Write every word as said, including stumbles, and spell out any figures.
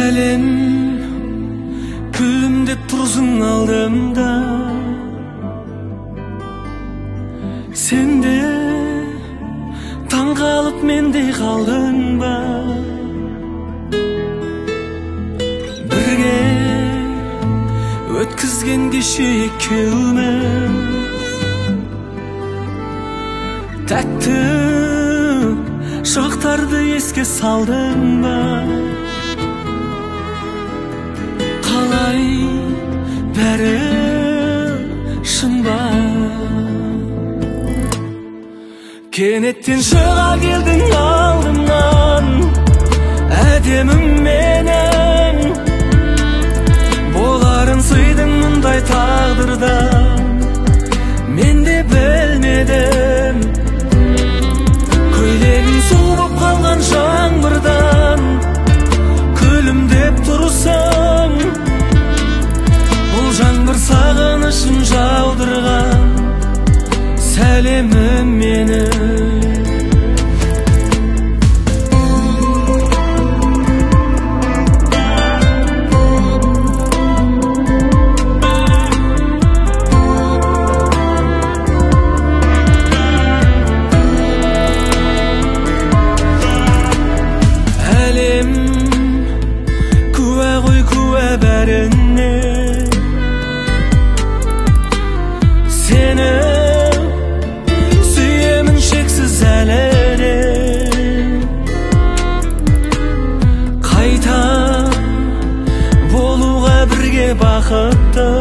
Әлем күлімдеп тұрсың алдымда, сенде таң қалып мендей қалдың ба? Бірге өткізген кеше екеуміз, тәтті шақтарды еске салдың ба? Қалай бәрі шын ба? Кенеттен шыға келдің алдымнан, әдемім менің. Боларын сыйдың мұндай тағдырда, мен де білмедім. Көйлегің су болып қалған жаңбырдан, күлімдеп тұрсың. Бұл жаңбыр сағынышын жаудырған, сәлемім менің. Әлем куә ғой, куә бәріне, сені сүйемін шексіз әлі де. Қайта болуға бірге бақытты,